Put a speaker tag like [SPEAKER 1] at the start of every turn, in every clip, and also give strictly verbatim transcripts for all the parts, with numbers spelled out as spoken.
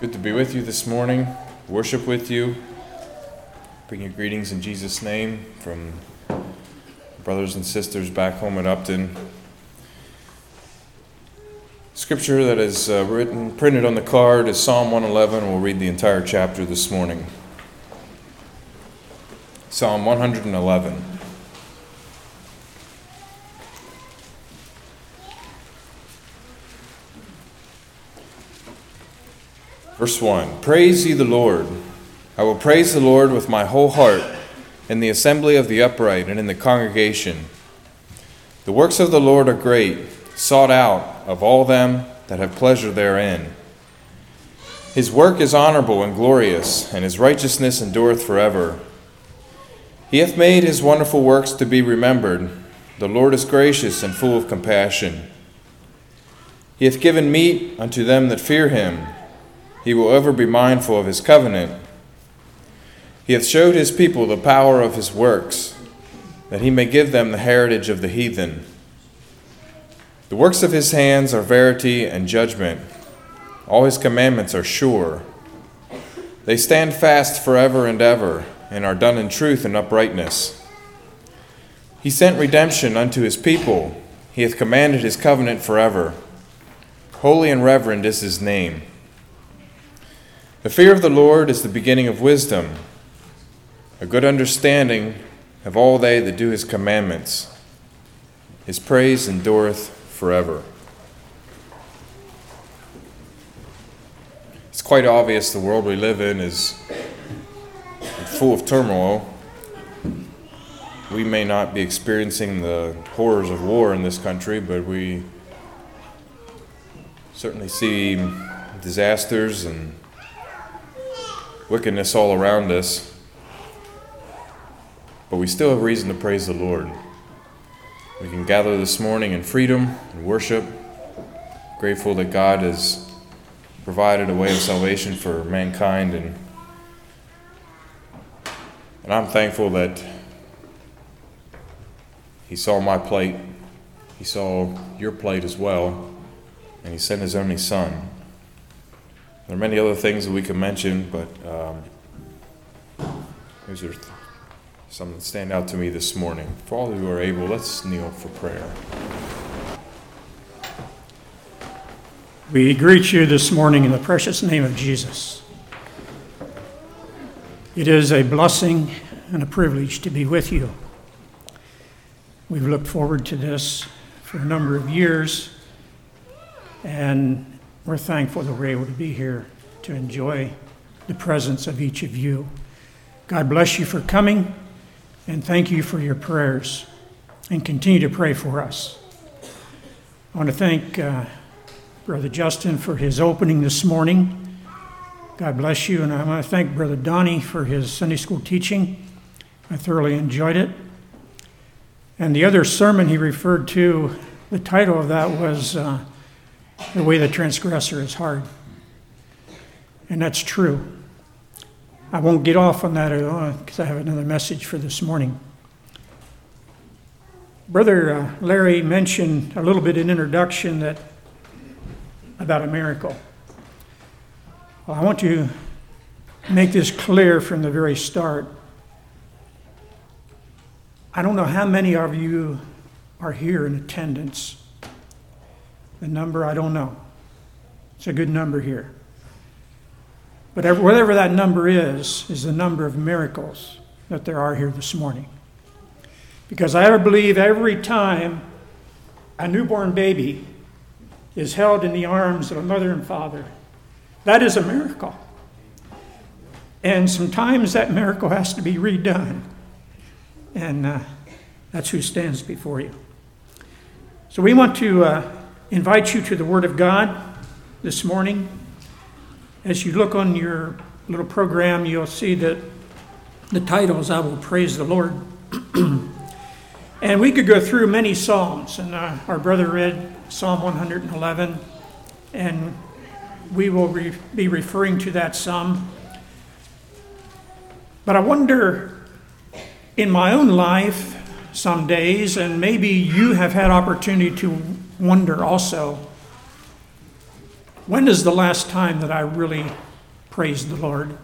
[SPEAKER 1] Good to be with you this morning, worship with you, bring you greetings in Jesus' name from brothers and sisters back home at Upton. Scripture that is uh, written, printed on the card is Psalm one eleven. We'll read the entire chapter this morning. Psalm one eleven. Verse one, Praise ye the Lord. I will praise the Lord with my whole heart in the assembly of the upright and in the congregation. The works of the Lord are great, sought out of all them that have pleasure therein. His work is honorable and glorious, and his righteousness endureth forever. He hath made his wonderful works to be remembered. The Lord is gracious and full of compassion. He hath given meat unto them that fear him. He will ever be mindful of his covenant. He hath showed his people the power of his works, that he may give them the heritage of the heathen. The works of his hands are verity and judgment. All his commandments are sure. They stand fast forever and ever, and are done in truth and uprightness. He sent redemption unto his people. He hath commanded his covenant forever. Holy and reverend is his name. The fear of the Lord is the beginning of wisdom. A good understanding have all they that do his commandments. His praise endureth forever. It's quite obvious the world we live in is full of turmoil. We may not be experiencing the horrors of war in this country, but we certainly see disasters and wickedness all around us, but we still have reason to praise the Lord. We can gather this morning in freedom and worship, grateful that God has provided a way of salvation for mankind, and and I'm thankful that he saw my plight, he saw your plight as well, and he sent his only Son. There are many other things that we can mention, but um, these are th- some that stand out to me this morning. For all who are able, let's kneel for prayer.
[SPEAKER 2] We greet you this morning in the precious name of Jesus. It is a blessing and a privilege to be with you. We've looked forward to this for a number of years, and we're thankful that we're able to be here to enjoy the presence of each of you. God bless you for coming, and thank you for your prayers, and continue to pray for us. I want to thank uh, Brother Justin for his opening this morning. God bless you, and I want to thank Brother Donnie for his Sunday school teaching. I thoroughly enjoyed it. And the other sermon he referred to, the title of that was uh, The Way of the Transgressor is Hard. And that's true. I won't get off on that because I have another message for this morning. Brother uh, Larry mentioned a little bit in introduction that about a miracle. Well, I want to make this clear from the very start. I don't know how many of you are here in attendance. The number, I don't know. It's a good number here. But whatever that number is, is the number of miracles that there are here this morning. Because I believe every time a newborn baby is held in the arms of a mother and father, that is a miracle. And sometimes that miracle has to be redone. And uh, that's who stands before you. So we want to uh, invite you to the Word of God this morning. As you look on your little program, you'll see that the title is I Will Praise the Lord. And we could go through many Psalms, and uh, our brother read Psalm one eleven, and we will re- be referring to that some. But I wonder, in my own life, some days, and maybe you have had opportunity to wonder also, when is the last time that I really praised the Lord?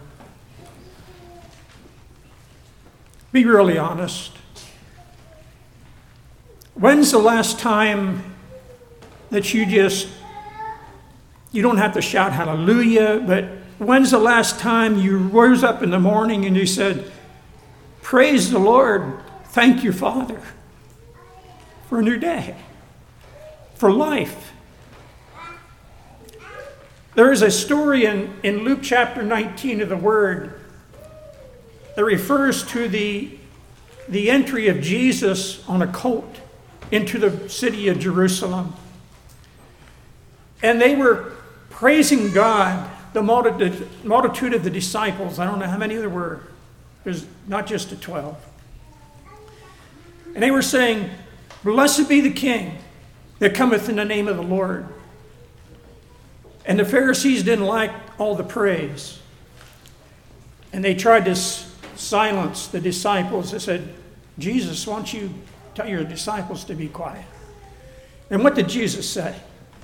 [SPEAKER 2] Be really honest. When's the last time that you just, you don't have to shout hallelujah, but when's the last time you rose up in the morning and you said, praise the Lord, thank you, Father, for a new day, for life? There is a story in, in Luke chapter nineteen of the Word that refers to the, the entry of Jesus on a colt into the city of Jerusalem. And they were praising God, the multitude, multitude of the disciples. I don't know how many there were. There's not just the twelve. And they were saying, blessed be the King that cometh in the name of the Lord. And the Pharisees didn't like all the praise. And they tried to s- silence the disciples. They said, Jesus, why don't you tell your disciples to be quiet? And what did Jesus say?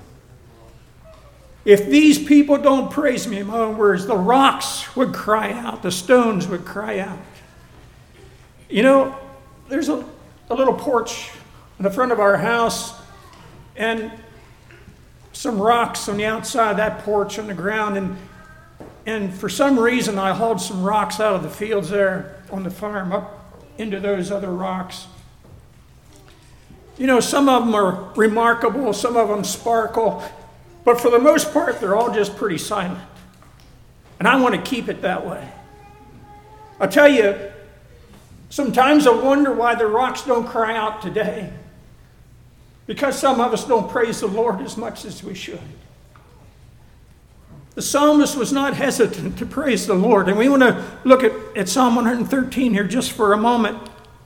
[SPEAKER 2] If these people don't praise me, in my own words, the rocks would cry out, the stones would cry out. You know, there's a, a little porch in the front of our house, and some rocks on the outside of that porch on the ground, and and for some reason I hauled some rocks out of the fields there on the farm up into those other rocks. You know, some of them are remarkable, some of them sparkle, but for the most part they're all just pretty silent. And I want to keep it that way. I tell you, sometimes I wonder why the rocks don't cry out today. Because some of us don't praise the Lord as much as we should. The psalmist was not hesitant to praise the Lord. And we want to look at, at Psalm one thirteen here just for a moment.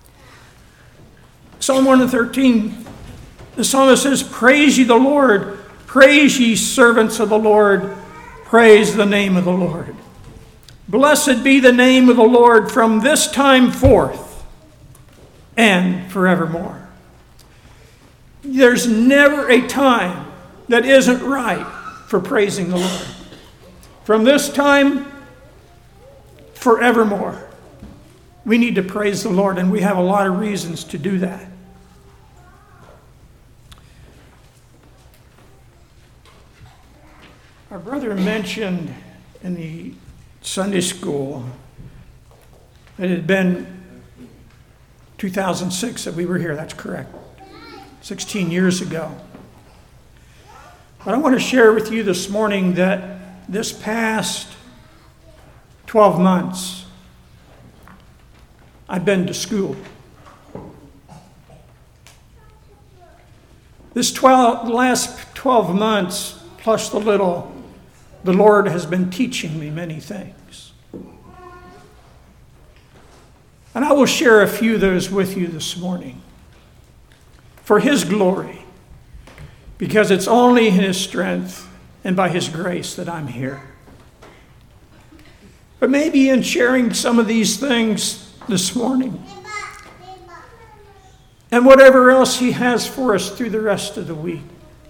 [SPEAKER 2] Psalm one thirteen, the psalmist says, praise ye the Lord. Praise ye servants of the Lord. Praise the name of the Lord. Blessed be the name of the Lord from this time forth and forevermore. There's never a time that isn't right for praising the Lord. From this time, forevermore, we need to praise the Lord, and we have a lot of reasons to do that. Our brother mentioned in the Sunday school that it had been two thousand six that we were here. That's correct. sixteen years ago. But I want to share with you this morning that this past twelve months, I've been to school. This twelve, last twelve months, plus the little, the Lord has been teaching me many things. And I will share a few of those with you this morning. For His glory, because it's only in His strength and by His grace that I'm here. But maybe in sharing some of these things this morning, and whatever else He has for us through the rest of the week,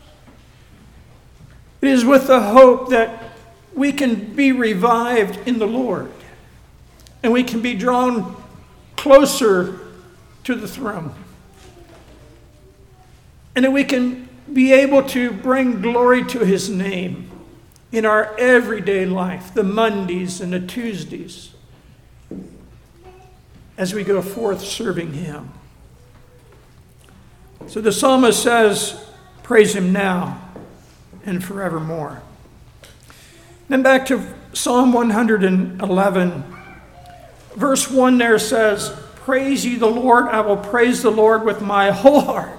[SPEAKER 2] it is with the hope that we can be revived in the Lord, and we can be drawn closer to the throne. And that we can be able to bring glory to His name in our everyday life, the Mondays and the Tuesdays, as we go forth serving Him. So the psalmist says, praise Him now and forevermore. Then back to Psalm one eleven, verse one there says, praise ye the Lord, I will praise the Lord with my whole heart.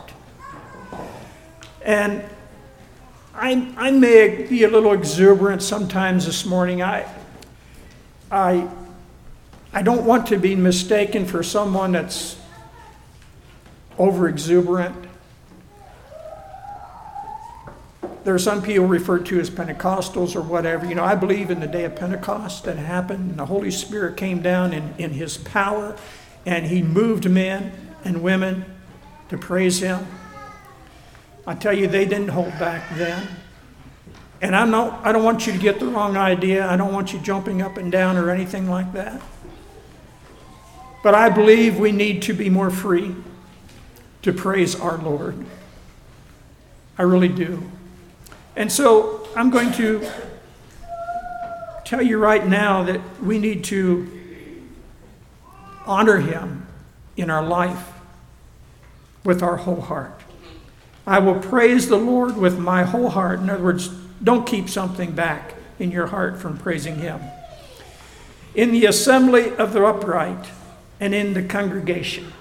[SPEAKER 2] And I, I may be a little exuberant sometimes this morning. I, I, I don't want to be mistaken for someone that's over exuberant. There are some people referred to as Pentecostals or whatever. You know, I believe in the day of Pentecost that happened, and the Holy Spirit came down in, in His power, and He moved men and women to praise Him. I tell you, they didn't hold back then. And I'm not, I don't want you to get the wrong idea. I don't want you jumping up and down or anything like that. But I believe we need to be more free to praise our Lord. I really do. And so I'm going to tell you right now that we need to honor him in our life with our whole heart. I will praise the Lord with my whole heart. In other words, don't keep something back in your heart from praising him. In the assembly of the upright and in the congregation.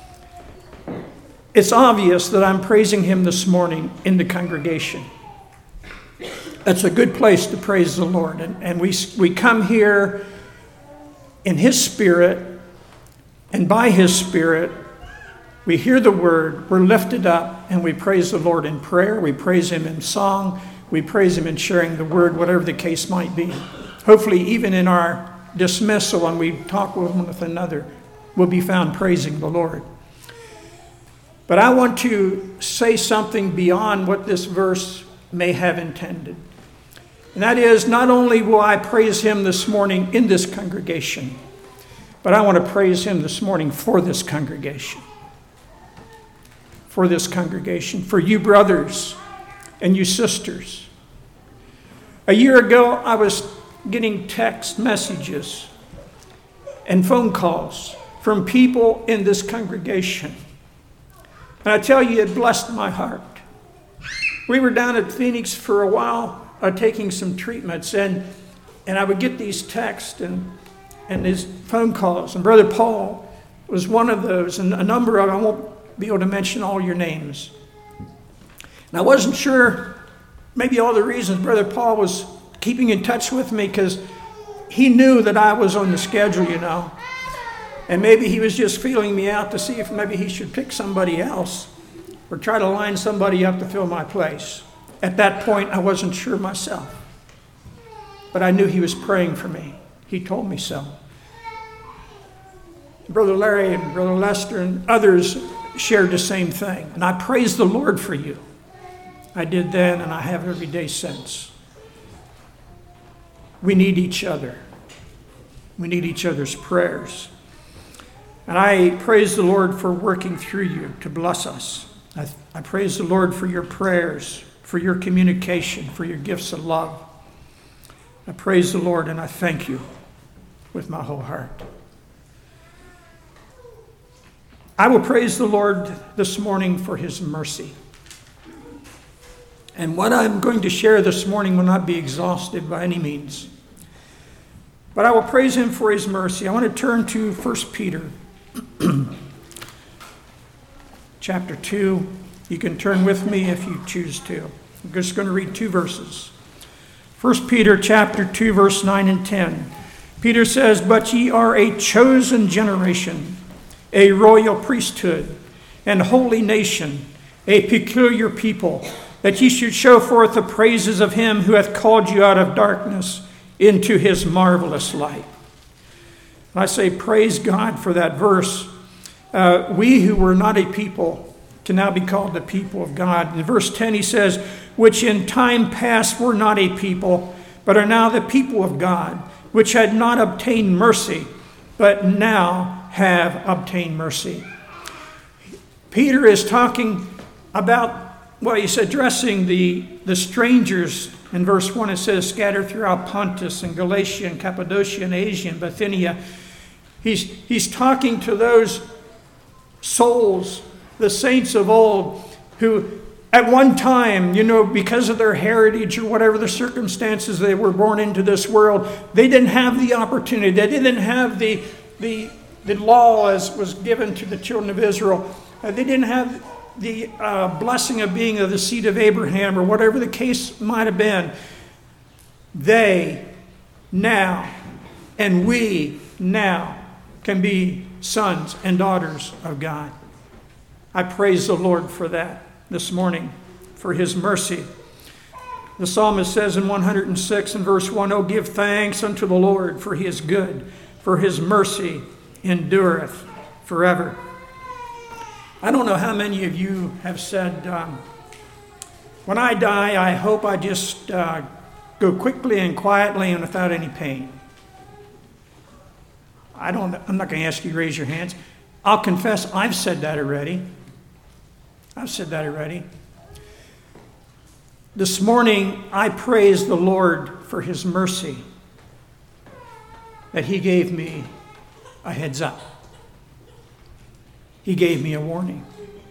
[SPEAKER 2] It's obvious that I'm praising him this morning in the congregation. That's a good place to praise the Lord. And, and we, we come here in his Spirit, and by his Spirit, we hear the word, we're lifted up, and we praise the Lord in prayer. We praise him in song. We praise him in sharing the word, whatever the case might be. Hopefully, even in our dismissal, when we talk with one with another, we'll be found praising the Lord. But I want to say something beyond what this verse may have intended. And that is, not only will I praise him this morning in this congregation, but I want to praise him this morning for this congregation. For this congregation, for you brothers and you sisters. A year ago, I was getting text messages and phone calls from people in this congregation. And I tell you, it blessed my heart. We were down at Phoenix for a while, uh, taking some treatments, and and I would get these texts and and these phone calls. And Brother Paul was one of those, and a number of, I won't be able to mention all your names. And I wasn't sure, maybe all the reasons Brother Paul was keeping in touch with me, because he knew that I was on the schedule, you know. And maybe he was just feeling me out to see if maybe he should pick somebody else or try to line somebody up to fill my place. At that point, I wasn't sure myself. But I knew he was praying for me. He told me so. Brother Larry and Brother Lester and others shared the same thing. And I praise the Lord for you. I did then, and I have every day since. We need each other. We need each other's prayers. And I praise the Lord for working through you to bless us. I, I praise the Lord for your prayers, for your communication, for your gifts of love. I praise the Lord and I thank you with my whole heart. I will praise the Lord this morning for his mercy. And what I'm going to share this morning will not be exhaustive by any means. But I will praise him for his mercy. I want to turn to First Peter chapter two. You can turn with me if you choose to. I'm just going to read two verses. First Peter chapter two, verse nine and ten. Peter says, "But ye are a chosen generation, a royal priesthood, and holy nation, a peculiar people, that ye should show forth the praises of him who hath called you out of darkness into his marvelous light." And I say praise God for that verse. Uh, we who were not a people to now be called the people of God. In verse ten he says, "Which in time past were not a people, but are now the people of God, which had not obtained mercy, but now have obtained mercy." Peter is talking about, well, he's addressing the, the strangers. In verse one it says, "Scattered throughout Pontus and Galatia and Cappadocia and Asia and Bithynia." He's, he's talking to those souls, the saints of old, who at one time, you know, because of their heritage or whatever the circumstances they were born into this world, they didn't have the opportunity. They didn't have the, the, the law as was given to the children of Israel. Uh, they didn't have the uh, blessing of being of the seed of Abraham or whatever the case might have been. They now, and we now, can be sons and daughters of God. I praise the Lord for that this morning, for his mercy. The psalmist says in one hundred six and verse one, "Oh, give thanks unto the Lord, for he is good, for his mercy endureth forever." I don't know how many of you have said, um, When I die, I hope I just uh, go quickly and quietly and without any pain. I don't, I'm not going to ask you to raise your hands. I'll confess I've said that already. I've said that already. This morning, I praise the Lord for his mercy that he gave me a heads up. He gave me a warning.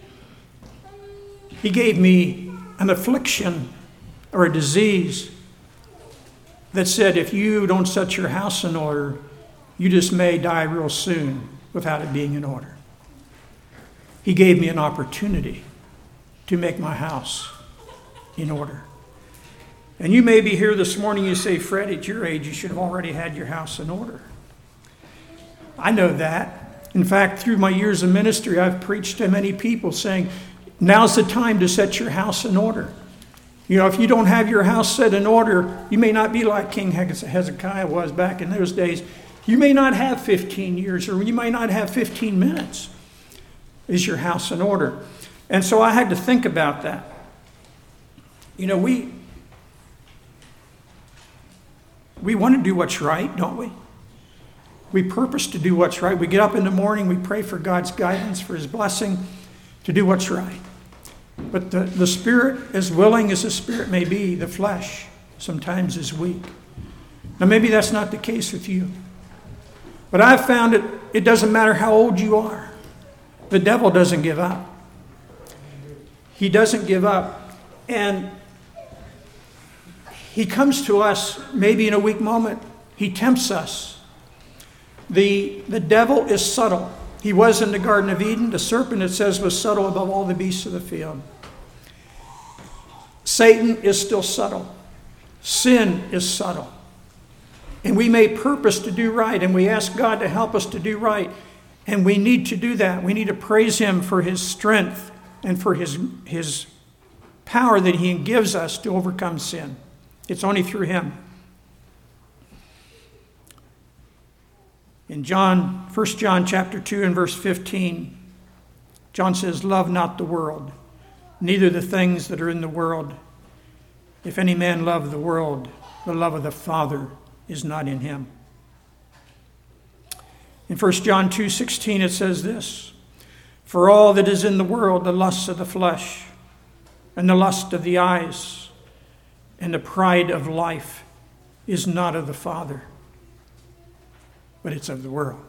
[SPEAKER 2] He gave me an affliction or a disease that said, if you don't set your house in order, you just may die real soon without it being in order. He gave me an opportunity to make my house in order. And you may be here this morning, you say, Fred, at your age, you should have already had your house in order. I know that. In fact, through my years of ministry, I've preached to many people saying, now's the time to set your house in order. You know, if you don't have your house set in order, you may not be like King Hezekiah was back in those days. You may not have fifteen years, or you may not have fifteen minutes. Is your house in order? And so I had to think about that. You know, we we want to do what's right, don't we? We purpose to do what's right. We get up in the morning, we pray for God's guidance, for his blessing, to do what's right. But the, the spirit, as willing as the spirit may be, the flesh sometimes is weak. Now maybe that's not the case with you. But I've found it, it doesn't matter how old you are. The devil doesn't give up. He doesn't give up. And he comes to us maybe in a weak moment. He tempts us. The, the devil is subtle. He was in the Garden of Eden. The serpent, it says, was subtle above all the beasts of the field. Satan is still subtle. Sin is subtle. And we may purpose to do right, and we ask God to help us to do right. And we need to do that. We need to praise him for his strength and for his, his power that he gives us to overcome sin. It's only through him. In John, First John chapter two and verse fifteen, John says, love not the world, neither the things that are in the world. If any man love the world, the love of the Father is not in him. In First John two sixteen it says this, for all that is in the world, the lust of the flesh, and the lust of the eyes, and the pride of life, is not of the Father, but it's of the world.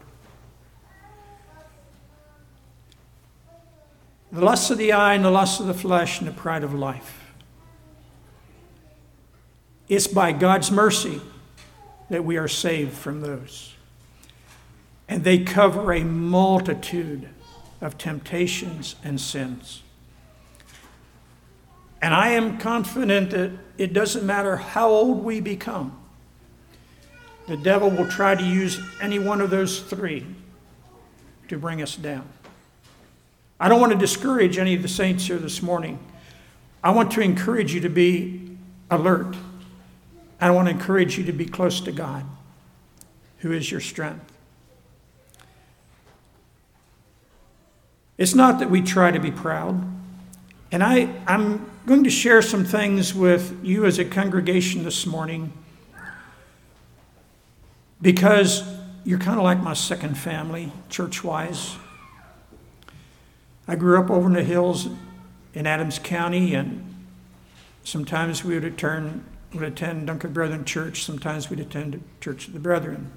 [SPEAKER 2] The lust of the eye and the lust of the flesh and the pride of life. It's by God's mercy that we are saved from those. And they cover a multitude of temptations and sins. And I am confident that it doesn't matter how old we become. The devil will try to use any one of those three to bring us down. I don't want to discourage any of the saints here this morning. I want to encourage you to be alert. I want to encourage you to be close to God, who is your strength. It's not that we try to be proud. And I, I'm going to share some things with you as a congregation this morning because you're kind of like my second family, church-wise. I grew up over in the hills in Adams County, and sometimes we would attend, would attend Duncan Brethren Church. Sometimes we'd attend Church of the Brethren.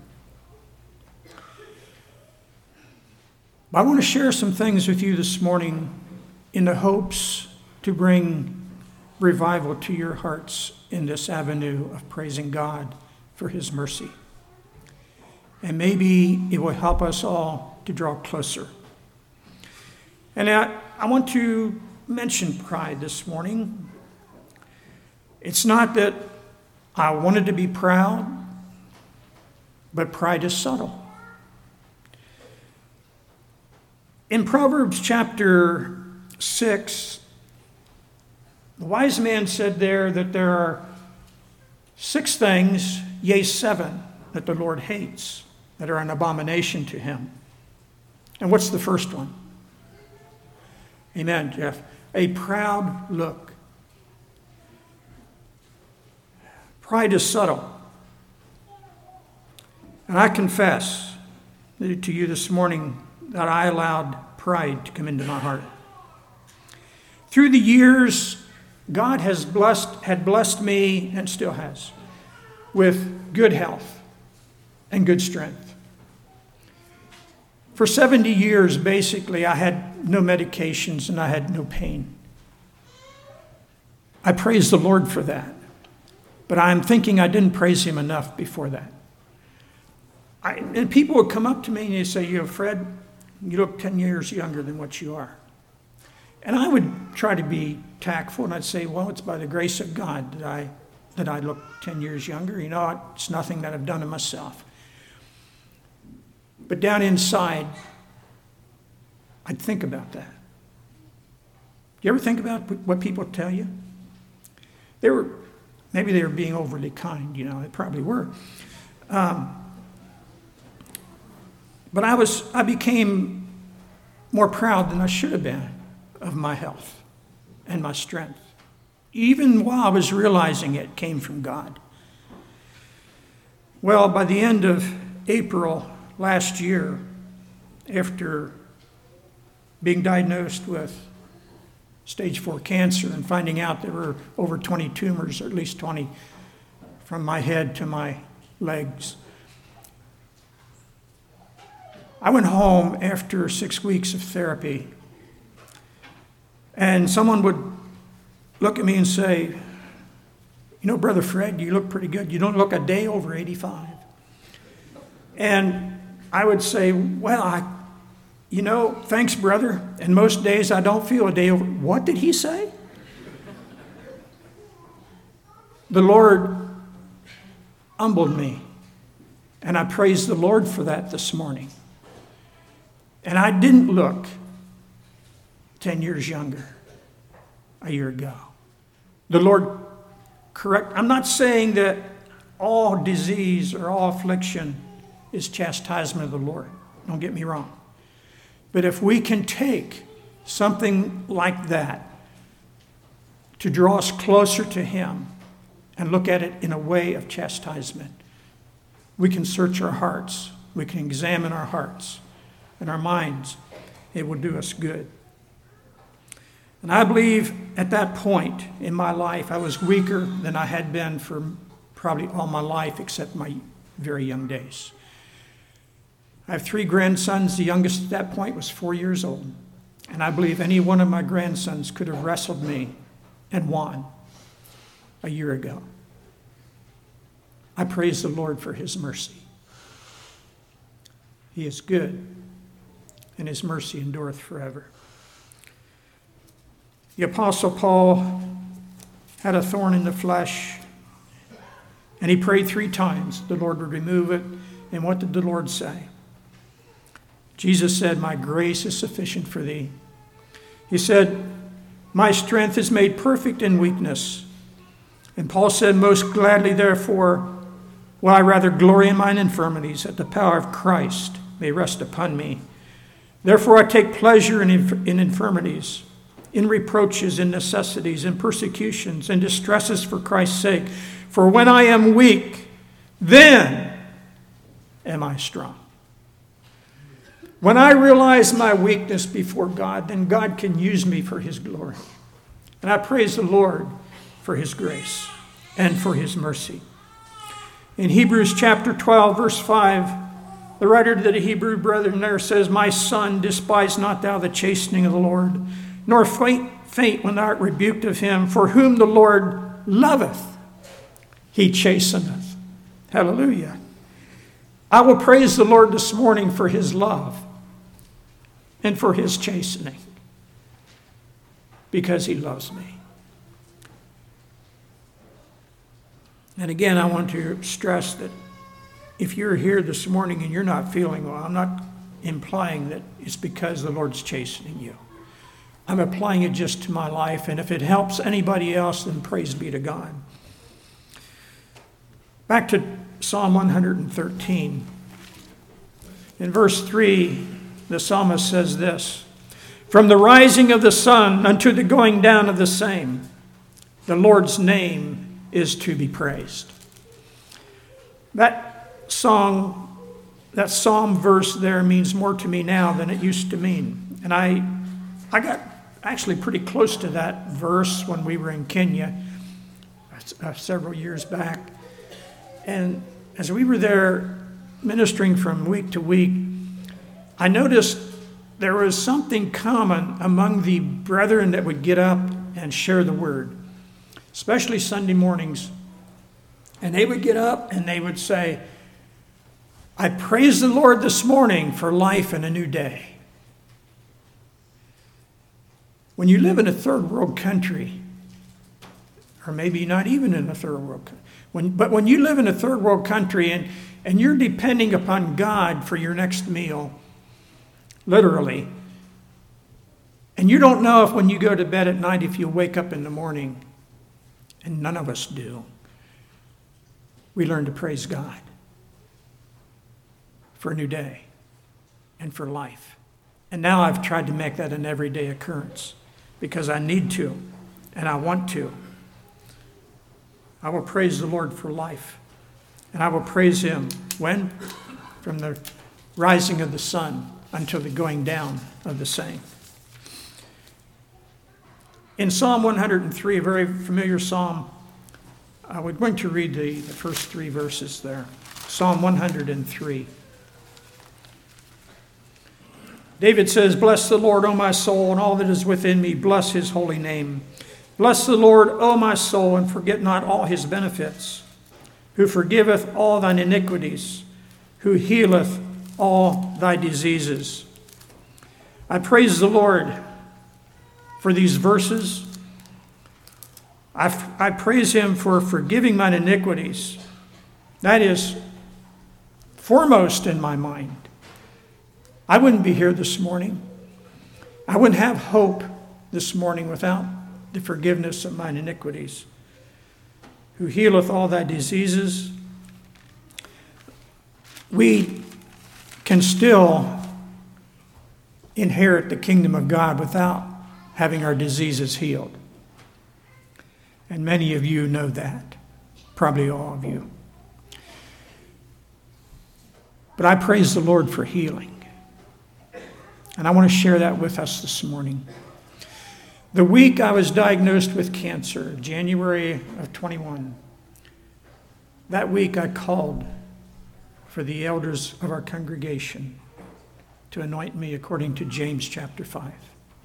[SPEAKER 2] But I want to share some things with you this morning in the hopes to bring revival to your hearts in this avenue of praising God for his mercy. And maybe it will help us all to draw closer. And I, I want to mention pride this morning. It's not that I wanted to be proud, but pride is subtle. In Proverbs chapter six, the wise man said there that there are six things, yea, seven, that the Lord hates, that are an abomination to him. And what's the first one? Amen, Jeff. A proud look. Pride is subtle. And I confess to you this morning that I allowed pride to come into my heart. Through the years, God has blessed, had blessed me, and still has, with good health and good strength. For seventy years, basically, I had no medications and I had no pain. I praise the Lord for that. But I'm thinking I didn't praise him enough before that. I, and people would come up to me and they'd say, you know, Fred, you look ten years younger than what you are. And I would try to be tactful, and I'd say, well, it's by the grace of God that I that I look ten years younger. You know, it's nothing that I've done to myself. But down inside, I'd think about that. You ever think about what people tell you? They were, maybe they were being overly kind, you know, they probably were. Um, but I was, I became more proud than I should have been of my health and my strength. Even while I was realizing it came from God. Well, by the end of April last year, after being diagnosed with stage four cancer and finding out there were over twenty tumors, or at least twenty, from my head to my legs, I went home after six weeks of therapy, and someone would look at me and say, you know, Brother Fred, you look pretty good. You don't look a day over eighty-five. And I would say, well, I, you know, thanks, brother. And most days I don't feel a day over. What did he say? The Lord humbled me. And I praise the Lord for that this morning. And I didn't look ten years younger a year ago. The Lord correct. I'm not saying that all disease or all affliction is chastisement of the Lord. Don't get me wrong. But if we can take something like that to draw us closer to him and look at it in a way of chastisement, we can search our hearts. We can examine our hearts and our minds. It will do us good. And I believe at that point in my life, I was weaker than I had been for probably all my life, except my very young days. I have three grandsons. The youngest at that point was four years old. And I believe any one of my grandsons could have wrestled me and won a year ago. I praise the Lord for his mercy. He is good, and his mercy endureth forever. The Apostle Paul had a thorn in the flesh, and he prayed three times the Lord would remove it. And what did the Lord say? Jesus said, my grace is sufficient for thee. He said, my strength is made perfect in weakness. And Paul said, most gladly, therefore, will I rather glory in mine infirmities, that the power of Christ may rest upon me. Therefore I take pleasure in, inf- in infirmities, in reproaches, in necessities, in persecutions, in distresses for Christ's sake. For when I am weak, then am I strong. When I realize my weakness before God, then God can use me for his glory. And I praise the Lord for his grace and for his mercy. In Hebrews chapter twelve, verse five, the writer to the Hebrew brethren there says, my son, despise not thou the chastening of the Lord, nor faint, faint when thou art rebuked of him, for whom the Lord loveth, he chasteneth. Hallelujah. I will praise the Lord this morning for his love and for his chastening, because he loves me. And again, I want to stress that if you're here this morning and you're not feeling well, I'm not implying that it's because the Lord's chastening you. I'm applying it just to my life, and if it helps anybody else, then praise be to God. Back to Psalm one thirteen. In verse three, the psalmist says this, from the rising of the sun unto the going down of the same, the Lord's name is to be praised. That song, that psalm verse there means more to me now than it used to mean. And I, I got actually pretty close to that verse when we were in Kenya uh, several years back. And as we were there ministering from week to week, I noticed there was something common among the brethren that would get up and share the word, especially Sunday mornings. And they would get up and they would say, I praise the Lord this morning for life and a new day. When you live in a third world country, or maybe not even in a third world country, when, but when you live in a third world country and, and you're depending upon God for your next meal, literally, and you don't know if when you go to bed at night if you'll wake up in the morning, and none of us do, we learn to praise God for a new day and for life. And now I've tried to make that an everyday occurrence because I need to and I want to. I will praise the Lord for life. And I will praise him when? From the rising of the sun until the going down of the same. In Psalm one hundred three, a very familiar psalm, Uh, we're going to read the, the first three verses there. Psalm one hundred three. David says, Bless the Lord, O my soul, and all that is within me. Bless his holy name. Bless the Lord, O my soul, and forget not all his benefits, who forgiveth all thine iniquities, who healeth all thy diseases. I praise the Lord for these verses. I, I praise him for forgiving mine iniquities. That is foremost in my mind. I wouldn't be here this morning. I wouldn't have hope this morning without the forgiveness of mine iniquities. Who healeth all thy diseases. We can still inherit the kingdom of God without having our diseases healed. And many of you know that, probably all of you. But I praise the Lord for healing. And I want to share that with us this morning. The week I was diagnosed with cancer, January of twenty-one, that week I called for the elders of our congregation to anoint me according to James chapter five.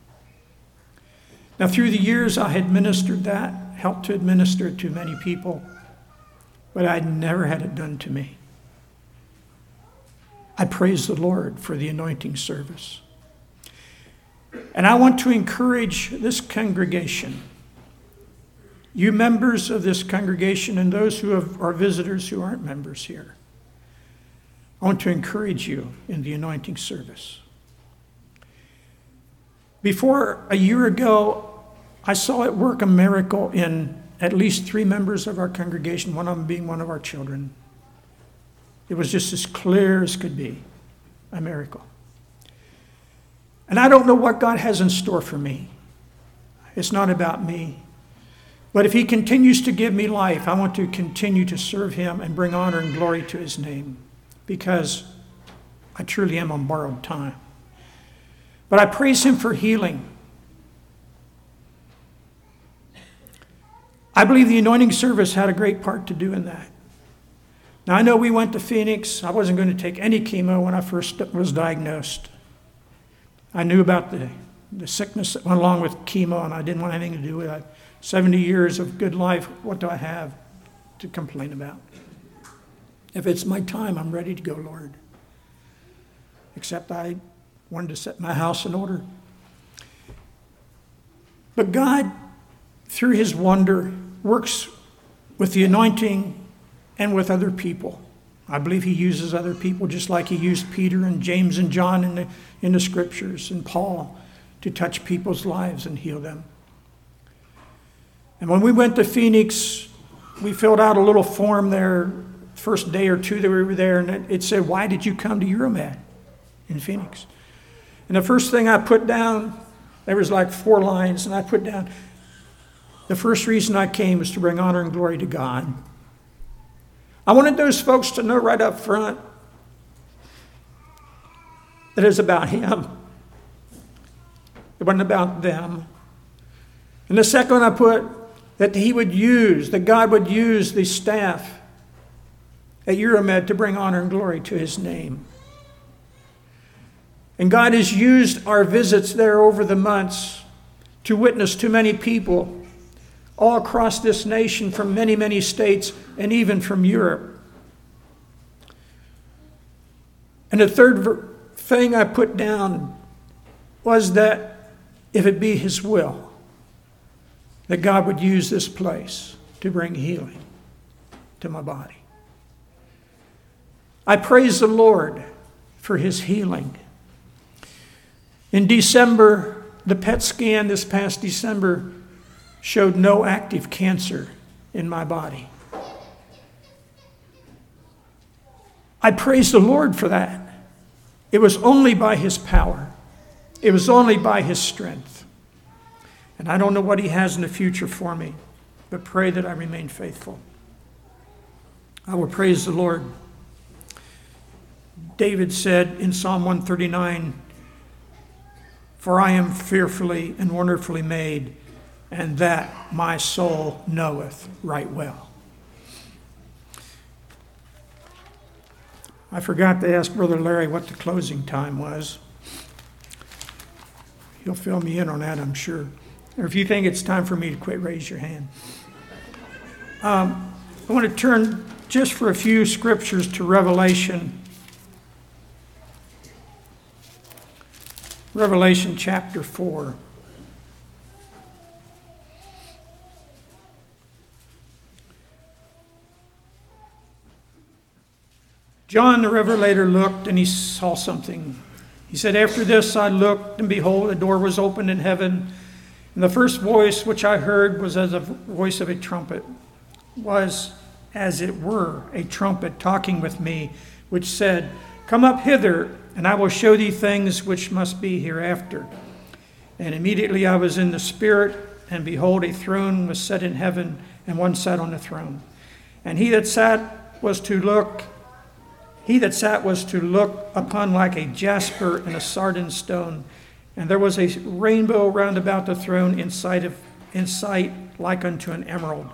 [SPEAKER 2] Now, through the years, I had ministered that, helped to administer it to many people, but I'd never had it done to me. I praise the Lord for the anointing service. And I want to encourage this congregation, you members of this congregation and those who have, are visitors who aren't members here. I want to encourage you in the anointing service. Before a year ago, I saw it work a miracle in at least three members of our congregation, one of them being one of our children. It was just as clear as could be, a miracle. And I don't know what God has in store for me. It's not about me. But if he continues to give me life, I want to continue to serve him and bring honor and glory to his name, because I truly am on borrowed time. But I praise him for healing. I believe the anointing service had a great part to do in that. Now, I know we went to Phoenix. I wasn't going to take any chemo when I first was diagnosed. I knew about the, the sickness that went along with chemo, and I didn't want anything to do with it. seventy years of good life, what do I have to complain about? If it's my time, I'm ready to go, Lord. Except I wanted to set my house in order. But God, through his wonder, works with the anointing and with other people. I believe he uses other people just like he used Peter and James and John in the, in the scriptures, and Paul, to touch people's lives and heal them. And when we went to Phoenix, we filled out a little form there, first day or two that we were there, and it, it said, why did you come to Euromed in Phoenix? And the first thing I put down, there was like four lines, and I put down, the first reason I came was to bring honor and glory to God. I wanted those folks to know right up front that it was about him. It wasn't about them. And the second one I put, that he would use, that God would use the staff at Euromed to bring honor and glory to his name. And God has used our visits there over the months to witness to many people all across this nation from many, many states and even from Europe. And the third ver- thing I put down was that if it be his will, that God would use this place to bring healing to my body. I praise the Lord for his healing. In December, the P E T scan this past December showed no active cancer in my body. I praise the Lord for that. It was only by his power. It was only by his strength. And I don't know what he has in the future for me, but pray that I remain faithful. I will praise the Lord. David said in Psalm one thirty-nine, "For I am fearfully and wonderfully made, and that my soul knoweth right well." I forgot to ask Brother Larry what the closing time was. He'll fill me in on that, I'm sure. Or if you think it's time for me to quit, raise your hand. Um, I want to turn just for a few scriptures to Revelation. Revelation chapter four. John the Revelator looked and he saw something. He said, "After this I looked, and behold, a door was opened in heaven. And the first voice which I heard was as a voice of a trumpet, was as it were a trumpet talking with me, which said, 'Come up hither, and I will show thee things which must be hereafter.' And immediately I was in the Spirit, and behold, a throne was set in heaven, and one sat on the throne. And he that sat was to look, he that sat was to look upon like a jasper and a sardine stone. And there was a rainbow round about the throne in sight, of, in sight like unto an emerald.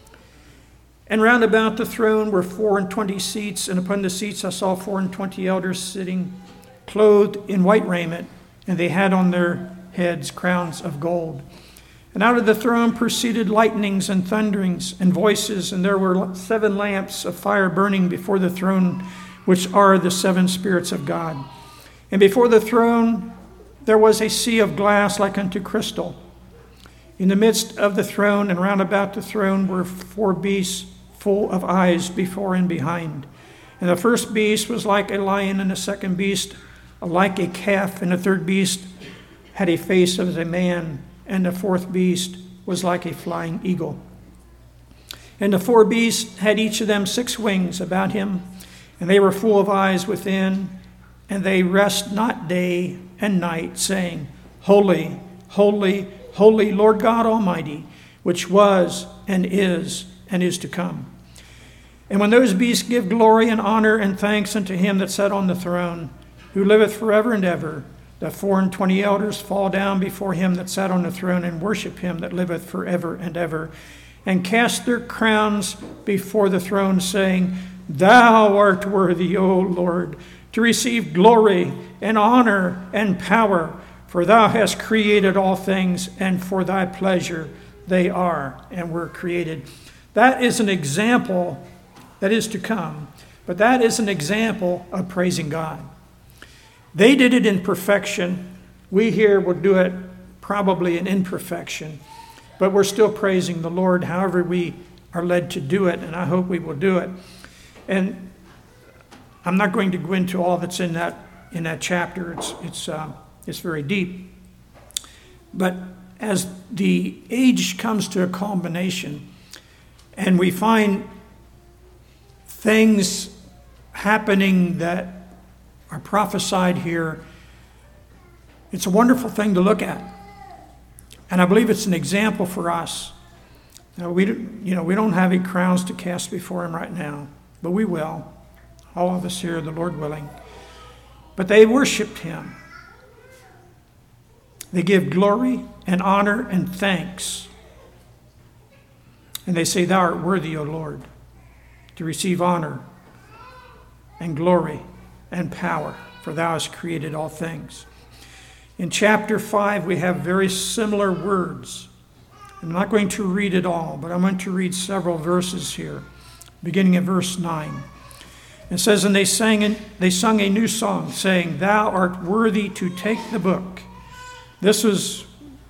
[SPEAKER 2] And round about the throne were four and twenty seats, and upon the seats I saw four and twenty elders sitting, clothed in white raiment, and they had on their heads crowns of gold. And out of the throne proceeded lightnings and thunderings and voices, and there were seven lamps of fire burning before the throne, which are the seven spirits of God. And before the throne there was a sea of glass like unto crystal. In the midst of the throne and round about the throne were four beasts full of eyes before and behind. And the first beast was like a lion, and the second beast like a calf, and the third beast had a face as a man, and the fourth beast was like a flying eagle. And the four beasts had each of them six wings about him, and they were full of eyes within, and they rest not day and night, saying, Holy, holy, holy, Lord God Almighty, which was and is and is to come. And when those beasts give glory and honor and thanks unto him that sat on the throne, who liveth forever and ever, the four and twenty elders fall down before him that sat on the throne and worship him that liveth forever and ever, and cast their crowns before the throne, saying, Thou art worthy, O Lord, to receive glory and honor and power, for thou hast created all things, and for thy pleasure they are and were created. That is an example that is to come, but that is an example of praising God. They did it in perfection. We here will do it probably in imperfection, but we're still praising the Lord however we are led to do it, and I hope we will do it. And I'm not going to go into all that's in that in that chapter. It's it's uh, it's very deep. But as the age comes to a culmination, and we find things happening that are prophesied here, it's a wonderful thing to look at, and I believe it's an example for us. Now, we you know we don't have any crowns to cast before Him right now. but we will. All of us here, the Lord willing. But they worshiped him. They give glory and honor and thanks. And they say, thou art worthy, O Lord, to receive honor and glory and power, for thou hast created all things. In chapter five, we have very similar words. I'm not going to read it all, but I'm going to read several verses here, beginning at verse nine. It says, and they sang, and they sung a new song, saying, thou art worthy to take the book. This is,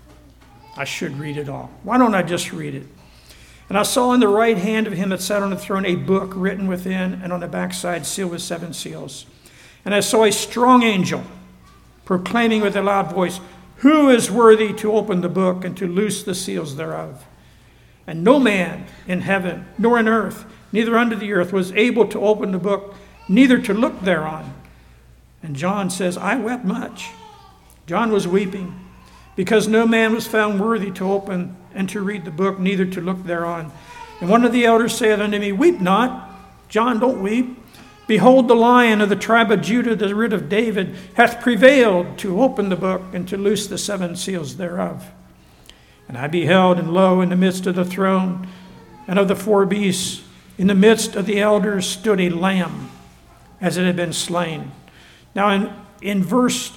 [SPEAKER 2] I should read it all. Why don't I just read it? And I saw in the right hand of him that sat on the throne a book written within, and on the backside sealed with seven seals. And I saw a strong angel proclaiming with a loud voice, who is worthy to open the book and to loose the seals thereof? And no man in heaven, nor in earth, neither under the earth, was able to open the book, neither to look thereon. And John says, I wept much. John was weeping, because no man was found worthy to open and to read the book, neither to look thereon. And one of the elders saith unto me, weep not. John, don't weep. Behold, the Lion of the tribe of Judah, the root of David, hath prevailed to open the book and to loose the seven seals thereof. And I beheld, and lo, in the midst of the throne and of the four beasts, in the midst of the elders stood a lamb, as it had been slain. Now in, in verse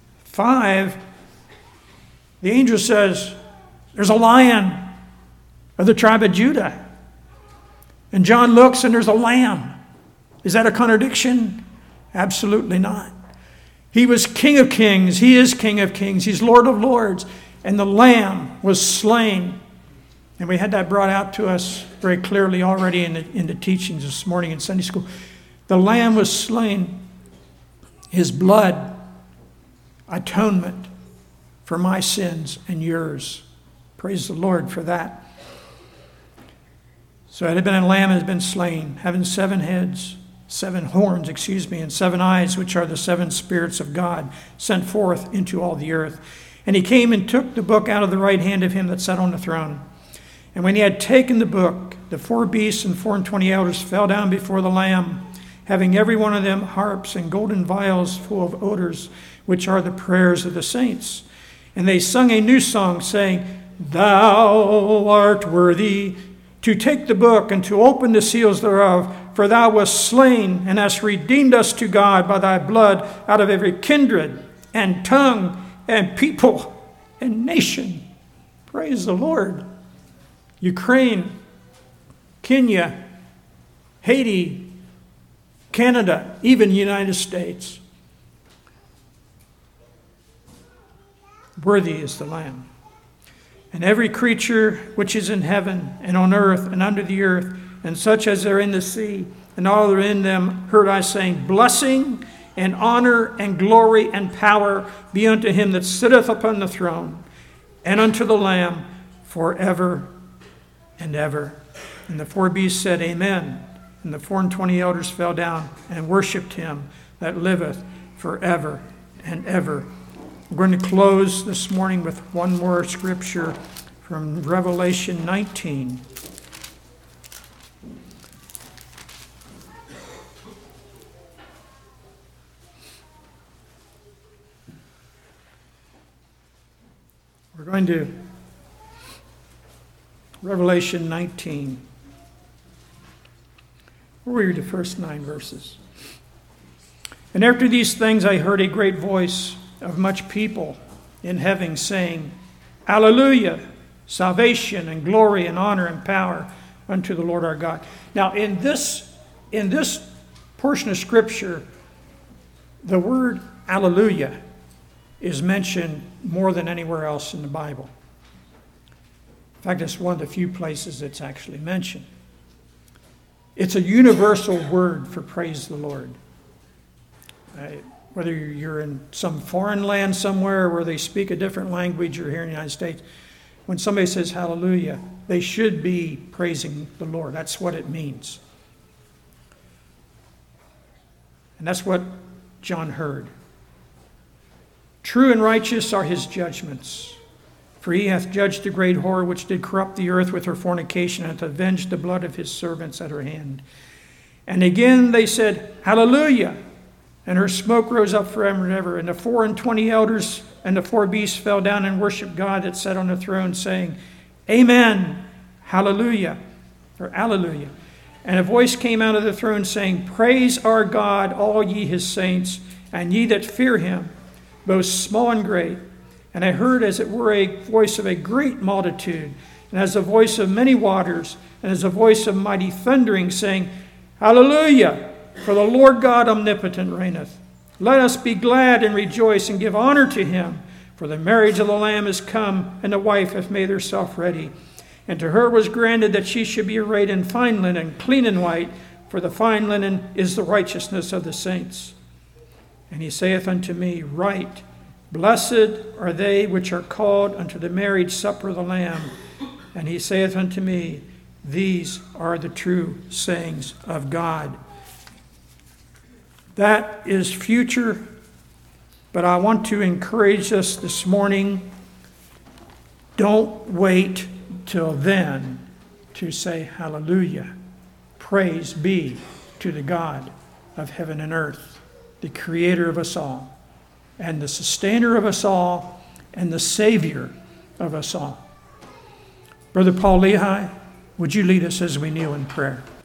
[SPEAKER 2] five, the angel says, there's a lion of the tribe of Judah. And John looks and there's a lamb. Is that a contradiction? Absolutely not. He was King of Kings. He is King of Kings. He's Lord of Lords. And the lamb was slain. And we had that brought out to us very clearly already in the, in the teachings this morning in Sunday school. The lamb was slain. His blood, atonement for my sins and yours. Praise the Lord for that. So it had been a lamb that has been slain, having seven heads, seven horns, excuse me, and seven eyes, which are the seven spirits of God, sent forth into all the earth. And he came and took the book out of the right hand of him that sat on the throne. And when he had taken the book, the four beasts and four and twenty elders fell down before the Lamb, having every one of them harps and golden vials full of odors, which are the prayers of the saints. And they sung a new song, saying, thou art worthy to take the book and to open the seals thereof, for thou wast slain and hast redeemed us to God by thy blood out of every kindred and tongue and people and nation. Praise the Lord. Ukraine, Kenya, Haiti, Canada, even the United States. Worthy is the Lamb. And every creature which is in heaven and on earth and under the earth, and such as are in the sea, and all that are in them, heard I saying, blessing and honor and glory and power be unto him that sitteth upon the throne, and unto the Lamb forever and ever. And the four beasts said, Amen. And the four and twenty elders fell down and worshipped him that liveth forever and ever. We're going to close this morning with one more scripture from Revelation nineteen. We're going to Revelation nineteen. We'll read the first nine verses. And after these things I heard a great voice of much people in heaven saying, Alleluia, salvation and glory and honor and power unto the Lord our God. Now in this, in this portion of Scripture, the word Alleluia is mentioned more than anywhere else in the Bible. In fact, it's one of the few places it's actually mentioned. It's a universal word for praise the Lord. Uh, whether you're in some foreign land somewhere where they speak a different language or here in the United States, when somebody says hallelujah, they should be praising the Lord. That's what it means. And that's what John heard. True and righteous are his judgments. For he hath judged the great whore which did corrupt the earth with her fornication, and hath avenged the blood of his servants at her hand. And again they said, Hallelujah. And her smoke rose up forever and ever. And the four and twenty elders and the four beasts fell down and worshiped God that sat on the throne, saying, Amen, Hallelujah, or Alleluia. And a voice came out of the throne saying, Praise our God, all ye his saints, and ye that fear him, both small and great. And I heard as it were a voice of a great multitude, and as the voice of many waters, and as the voice of mighty thundering, saying, Hallelujah, for the Lord God omnipotent reigneth. Let us be glad and rejoice and give honor to him, for the marriage of the Lamb is come, and the wife hath made herself ready. And to her was granted that she should be arrayed in fine linen, clean and white, for the fine linen is the righteousness of the saints. And he saith unto me, Write, Blessed are they which are called unto the marriage supper of the Lamb. And he saith unto me, These are the true sayings of God. That is future, but I want to encourage us this morning, don't wait till then to say hallelujah. Praise be to the God of heaven and earth, the creator of us all, and the sustainer of us all, and the Savior of us all. Brother Paul Lehi, would you lead us as we kneel in prayer?